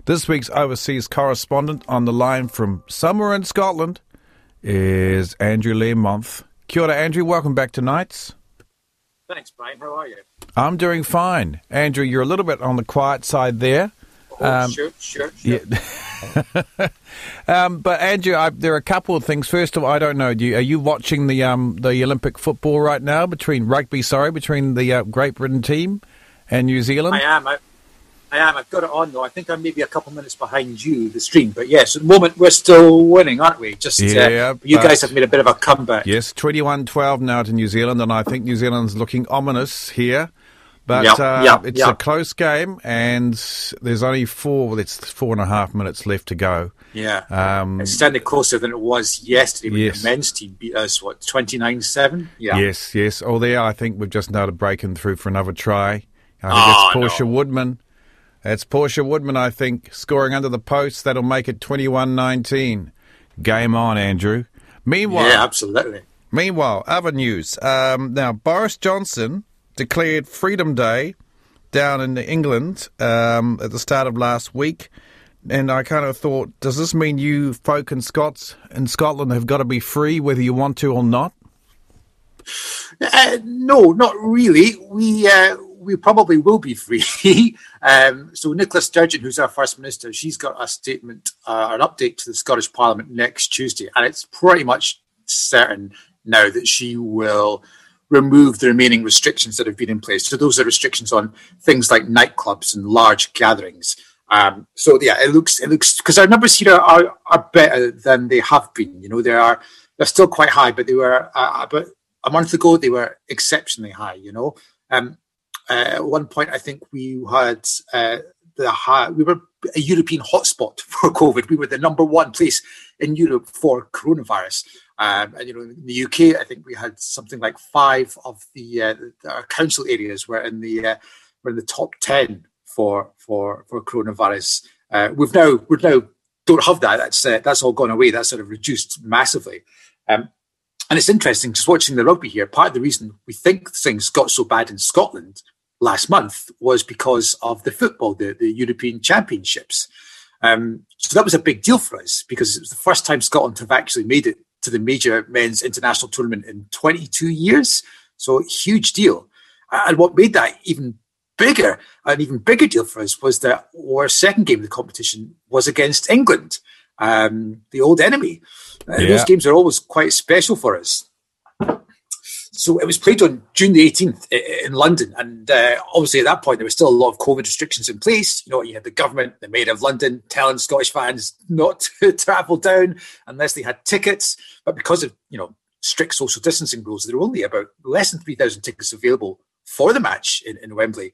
This week's overseas correspondent on the line from somewhere in Scotland is Andrew Learmonth. Kia ora, Andrew. Welcome back to Nights. Thanks, Brian. How are you? I'm doing fine. Andrew, you're a little bit on the quiet side there. Sure. Yeah. But Andrew, there are a couple of things. First of all, I don't know. Are you watching the Olympic football right now between the Great Britain team and New Zealand? I am. I've got it on though. I think I'm maybe a couple minutes behind you, the stream. But yes, at the moment we're still winning, aren't we? You guys have made a bit of a comeback. Yes, 21-12 now to New Zealand, and I think New Zealand's looking ominous here. But it's a close game, and there's only 4.5 minutes left to go. Yeah. It's standing closer than it was yesterday when the men's team beat us, 29-7? Yeah. Yes. Oh, there, I think we've just started breaking through for another try. I think it's Portia Woodman. It's Portia Woodman, I think, scoring under the post. That'll make it 21-19. Game on, Andrew. Meanwhile, yeah, absolutely. Meanwhile, other news. Now, Boris Johnson declared Freedom Day down in England at the start of last week. And I kind of thought, does this mean you folk in Scotland have got to be free whether you want to or not? No, not really. We probably will be free. So Nicola Sturgeon, who's our First Minister, she's got a statement, an update to the Scottish Parliament next Tuesday. And it's pretty much certain now that she will remove the remaining restrictions that have been in place. So those are restrictions on things like nightclubs and large gatherings. It looks because our numbers here are better than they have been. You know, they're still quite high, but they were about a month ago they were exceptionally high. You know, at one point I think we had we were a European hotspot for COVID. We were the number one place in Europe for coronavirus. And you know, in the UK, I think we had something like 5 of our council areas were in the top 10 for coronavirus. We've now don't have that. That's all gone away. That's sort of reduced massively. And it's interesting just watching the rugby here. Part of the reason we think things got so bad in Scotland last month was because of the football, the European Championships. So that was a big deal for us because it was the first time Scotland have actually made it to the major men's international tournament in 22 years. So huge deal. And what made that an even bigger deal for us was that our second game of the competition was against England, the old enemy. Those games are always quite special for us. So it was played on June the 18th in London. And obviously at that point, there was still a lot of COVID restrictions in place. You know, you had the government, the Mayor of London, telling Scottish fans not to travel down unless they had tickets. But because of, you know, strict social distancing rules, there were only about less than 3,000 tickets available for the match in Wembley.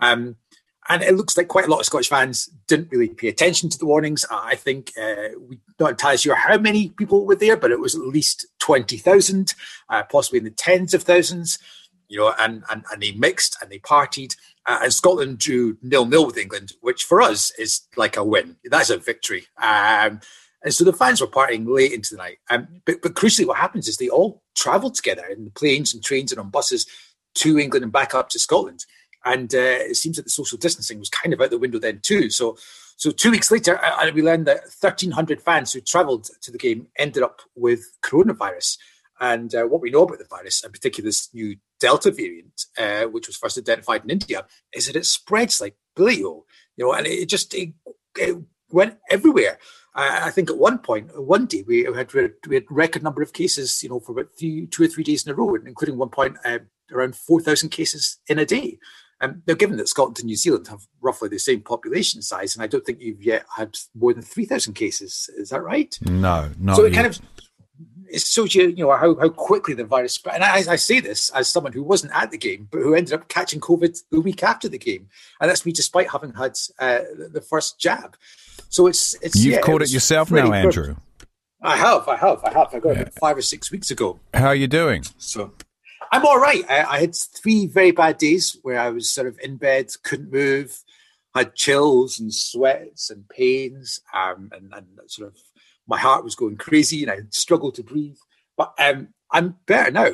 And it looks like quite a lot of Scottish fans didn't really pay attention to the warnings. I think we're not entirely sure how many people were there, but it was at least 20,000, possibly in the tens of thousands. You know, and they mixed and they partied. And Scotland drew 0-0 with England, which for us is like a win. That's a victory. And so the fans were partying late into the night. But crucially, what happens is they all travelled together in planes and trains and on buses to England and back up to Scotland. And it seems that the social distancing was kind of out the window then too. So 2 weeks later, we learned that 1,300 fans who travelled to the game ended up with coronavirus. And what we know about the virus, in particular this new Delta variant, which was first identified in India, is that it spreads like polio. You know, and it went everywhere. I think at one day, we had record number of cases, you know, for about 2 or 3 days in a row, including one point around 4,000 cases in a day. Now, given that Scotland and New Zealand have roughly the same population size, and I don't think you've yet had more than 3,000 cases, is that right? No, not so it yet. kind of it shows you, you know, how quickly the virus spread. And I say this as someone who wasn't at the game, but who ended up catching COVID the week after the game, and that's me despite having had the first jab. So you've caught it yourself now, Andrew. I have. I got it 5 or 6 weeks ago. How are you doing? So I'm all right. I had 3 very bad days where I was sort of in bed, couldn't move, had chills and sweats and pains, and sort of my heart was going crazy and I struggled to breathe. But I'm better now.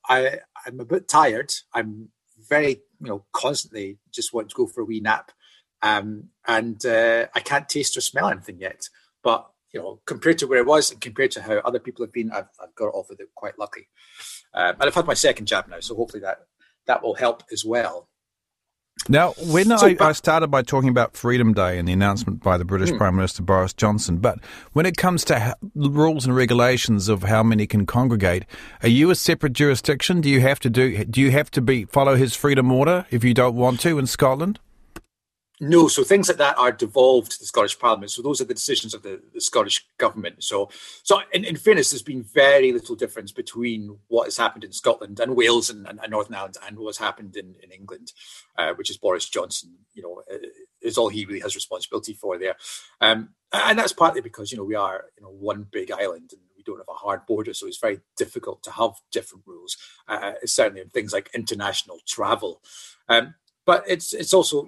I'm a bit tired. I'm very, you know, constantly just want to go for a wee nap. and I can't taste or smell anything yet. But compared to where it was and compared to how other people have been, I've got it off with it quite lucky. And I've had my second jab now, so hopefully that will help as well. Now, when I started by talking about Freedom Day and the announcement by the British Prime Minister Boris Johnson, but when it comes to rules and regulations of how many can congregate, are you a separate jurisdiction? Do you have to follow his freedom order if you don't want to in Scotland? No, so things like that are devolved to the Scottish Parliament. So those are the decisions of the Scottish government. So in fairness, there's been very little difference between what has happened in Scotland and Wales and Northern Ireland and what's happened in England, which is Boris Johnson, is all he really has responsibility for there. And that's partly because, we are, one big island and we don't have a hard border. So it's very difficult to have different rules, certainly in things like international travel. But it's also,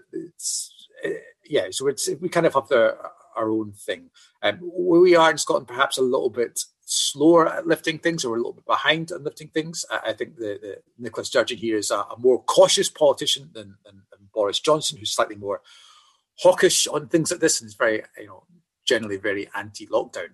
so we kind of have our own thing. Where we are in Scotland, perhaps a little bit slower at lifting things, or we're a little bit behind on lifting things. I think the Nicola Sturgeon here is a more cautious politician than Boris Johnson, who's slightly more hawkish on things like this and is very, generally very anti-lockdown.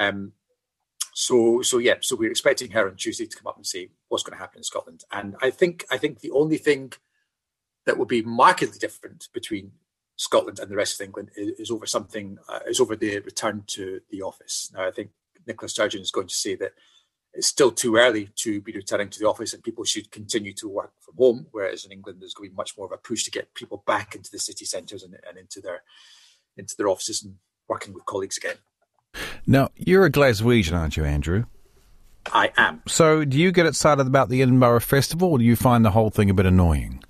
So we're expecting her on Tuesday to come up and say what's going to happen in Scotland. And I think the only thing that will be markedly different between Scotland and the rest of England is over the return to the office. Now, I think Nicola Sturgeon is going to say that it's still too early to be returning to the office and people should continue to work from home, whereas in England there's going to be much more of a push to get people back into the city centres and into their offices and working with colleagues again. Now, you're a Glaswegian, aren't you, Andrew? I am. So do you get excited about the Edinburgh Festival, or do you find the whole thing a bit annoying?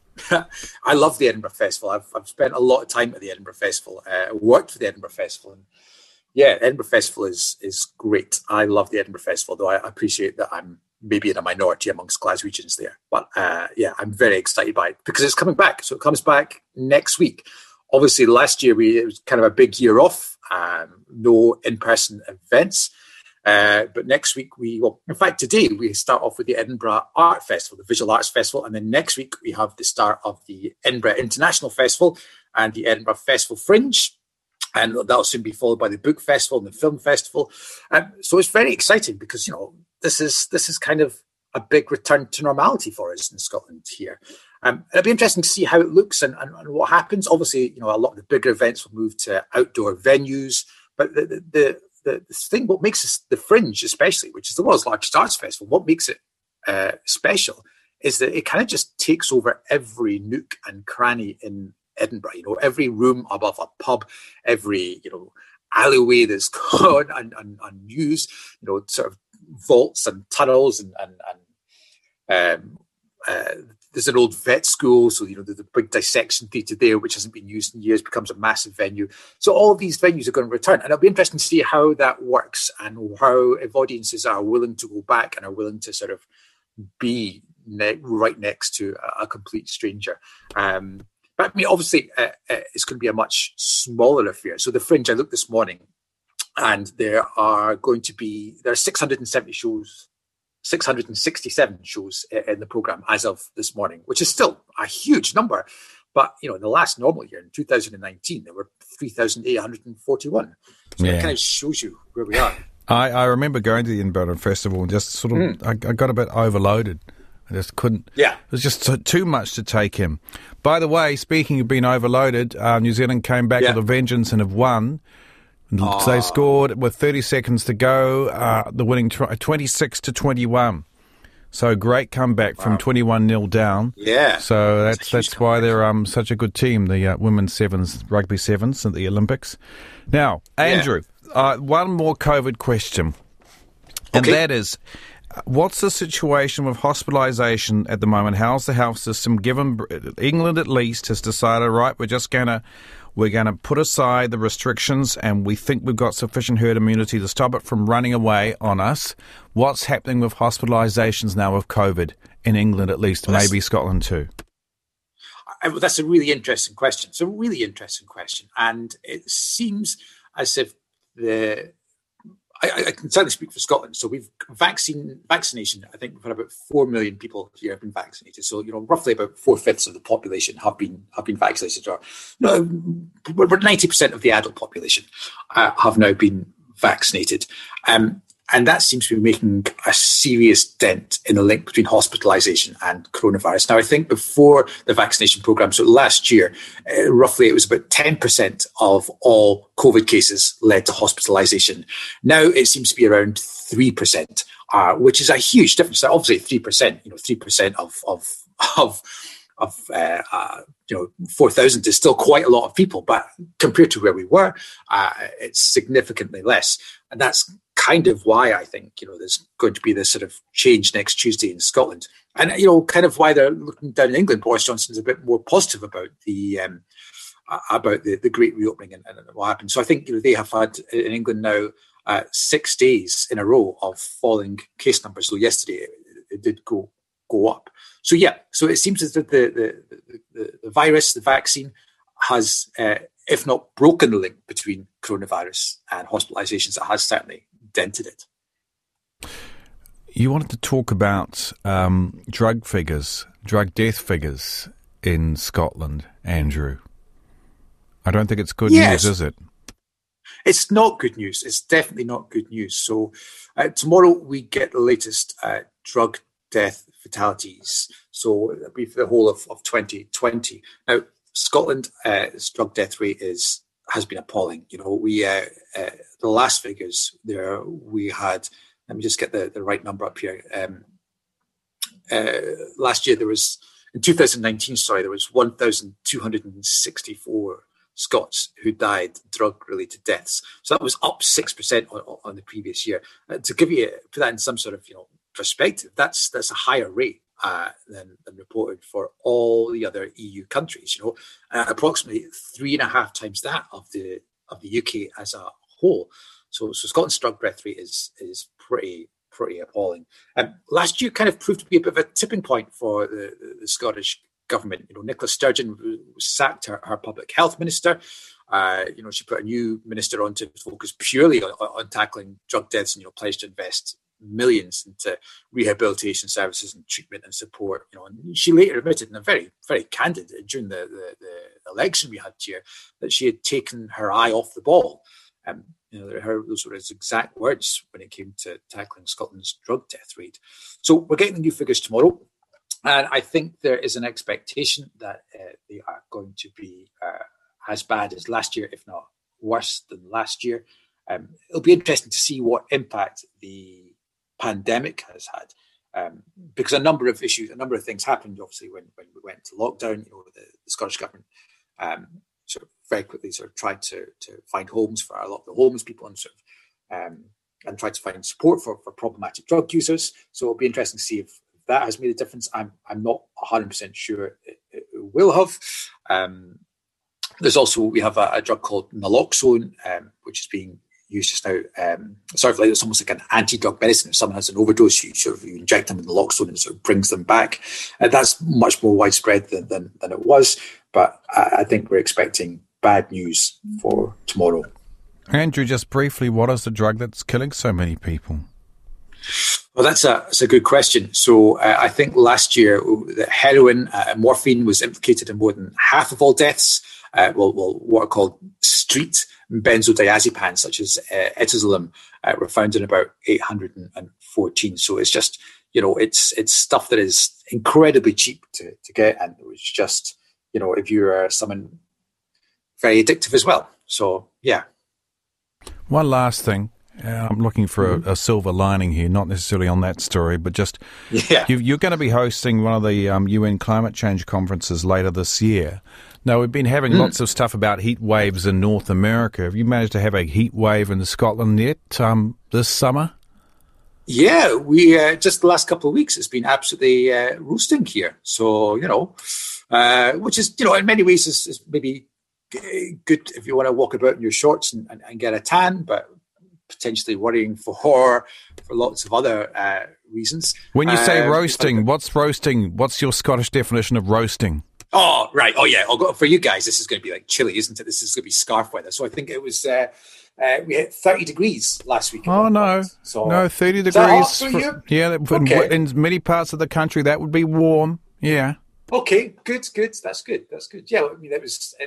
I love the Edinburgh Festival. I've spent a lot of time at the Edinburgh Festival. I worked for the Edinburgh Festival, and the Edinburgh Festival is great. I love the Edinburgh Festival, though I appreciate that I'm maybe in a minority amongst Glaswegians there. But I'm very excited by it because it's coming back. So it comes back next week. Obviously, last year it was kind of a big year off, no in-person events. But next week, in fact, today we start off with the Edinburgh Art Festival, the Visual Arts Festival. And then next week, we have the start of the Edinburgh International Festival and the Edinburgh Festival Fringe. And that'll soon be followed by the Book Festival and the Film Festival. So it's very exciting because, this is kind of a big return to normality for us in Scotland here. It'll be interesting to see how it looks and what happens. Obviously, a lot of the bigger events will move to outdoor venues, but the thing, what makes the Fringe especially, which is the world's largest arts festival, what makes it special is that it kind of just takes over every nook and cranny in Edinburgh. Every room above a pub, every alleyway that's gone unused, sort of vaults and tunnels and there's an old vet school, so the big dissection theatre there, which hasn't been used in years, becomes a massive venue. So all of these venues are going to return, and it'll be interesting to see how that works and how if audiences are willing to go back and are willing to sort of be right next to a complete stranger. But I mean, obviously, it's going to be a much smaller affair. So the Fringe, I looked this morning, and there are 670 shows. 667 shows in the programme as of this morning, which is still a huge number. But, in the last normal year, in 2019, there were 3,841. So it kind of shows you where we are. I remember going to the Edinburgh Festival and just sort of, I got a bit overloaded. I just couldn't. Yeah. It was just too much to take in. By the way, speaking of being overloaded, New Zealand came back with a vengeance and have won. They scored with 30 seconds to go, the winning try, 26-21. So great comeback from 21-0 down. Yeah. So that's why they're such a good team, the women's sevens, rugby sevens at the Olympics. Now, Andrew, one more COVID question. And that is, what's the situation with hospitalisation at the moment? How's the health system? Given England at least has decided, right, we're going to put aside the restrictions and we think we've got sufficient herd immunity to stop it from running away on us. What's happening with hospitalisations now with COVID in England at least, maybe Scotland too? That's a really interesting question. It's a really interesting question. And it seems as if I can certainly speak for Scotland. So we've vaccination. I think we've had about 4 million people here have been vaccinated. So roughly about 4/5 of the population have been vaccinated. Or we're 90% of the adult population have now been vaccinated. And that seems to be making a serious dent in the link between hospitalisation and coronavirus. Now, I think before the vaccination programme, so last year, roughly it was about 10% of all COVID cases led to hospitalisation. Now it seems to be around 3%, which is a huge difference. So obviously 3%, 3% of 4,000 is still quite a lot of people, but compared to where we were, it's significantly less. And that's kind of why I think, there's going to be this sort of change next Tuesday in Scotland. And, kind of why they're looking down in England. Boris Johnson's a bit more positive about the great reopening and what happened. So I think, they have had in England now 6 days in a row of falling case numbers. So yesterday it did go up. So so it seems as if the virus, the vaccine, has, if not broken the link between coronavirus and hospitalisations, it has certainly dented it. You wanted to talk about drug death figures in Scotland, Andrew. I don't think it's good news, is it? It's not good news. It's definitely not good news. So tomorrow we get the latest drug death fatalities. So it'll be for the whole of 2020. Now, Scotland's drug death rate has been appalling. We the last figures there we had. Let me just get the right number up here. Last year in 2019. There was 1,264 Scots who died drug-related deaths. So that was up 6% on the previous year. To put that in some sort of perspective, that's a higher rate than reported for all the other EU countries. Approximately 3.5 times that of the UK as a whole. So Scotland's drug death rate is pretty appalling. Last year kind of proved to be a bit of a tipping point for the Scottish government. Nicola Sturgeon sacked her public health minister. She put a new minister on to focus purely on tackling drug deaths and pledged to invest millions into rehabilitation services and treatment and support. And she later admitted in a very, very candid during the election we had here that she had taken her eye off the ball. Those were his exact words when it came to tackling Scotland's drug death rate. So we're getting the new figures tomorrow, and I think there is an expectation that they are going to be as bad as last year, if not worse than last year. It'll be interesting to see what impact the pandemic has had, because a number of things happened. Obviously, when we went to lockdown, the Scottish government sort of very quickly tried to find homes for a lot of the homeless people and and tried to find support for problematic drug users. So it'll be interesting to see if that has made a difference. I'm not 100% sure it will have. We have a drug called naloxone, which is being used just now. It's almost like an anti-drug medicine. If someone has an overdose, you inject them with naloxone and it brings them back. That's much more widespread than it was. But I think we're expecting bad news for tomorrow. Andrew, just briefly, what is the drug that's killing so many people? Well, that's a good question. So I think last year, the heroin, morphine was implicated in more than half of all deaths. What are called street benzodiazepines, such as etazolem, were found in about 814. So it's just, it's stuff that is incredibly cheap to get. And it was just, if you're someone very addictive as well. So, yeah. One last thing. I'm looking for a silver lining here, not necessarily on that story, but just you're going to be hosting one of the UN climate change conferences later this year. Now, we've been having lots of stuff about heat waves in North America. Have you managed to have a heat wave in Scotland yet this summer? Yeah, we just the last couple of weeks, it's been absolutely roasting here. So, which is, in many ways is maybe good if you want to walk about in your shorts and get a tan, but potentially worrying for lots of other reasons. When you say roasting, what's roasting? What's your Scottish definition of roasting? Oh, right. Oh, yeah. For you guys, this is going to be like chilly, isn't it? This is going to be scarf weather. So I think it was, we hit 30 degrees last week. Oh, no. So, no, 30 degrees. Is that hot for you? Yeah, in many parts of the country, that would be warm. Yeah. Okay, good. That's good. Yeah, I mean,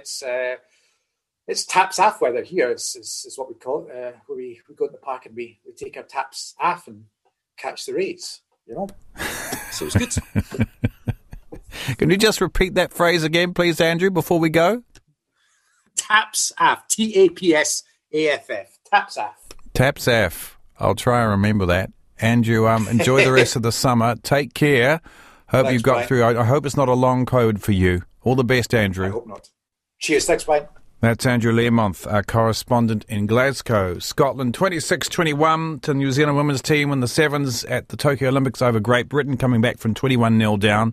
it's taps off weather here. Is what we call it. Where we go in the park and we take our taps off and catch the rays. So it's good. Can you just repeat that phrase again, please, Andrew, before we go? Taps off. TAPSAFF. Taps off. Taps off. I'll try and remember that. Andrew, enjoy the rest of the summer. Take care. Hope you got through. I hope it's not a long code for you. All the best, Andrew. I hope not. Cheers. Thanks, Brian. That's Andrew Learmonth, our correspondent in Glasgow. Scotland 26-21 to New Zealand women's team in the sevens at the Tokyo Olympics over Great Britain, coming back from 21-0 down.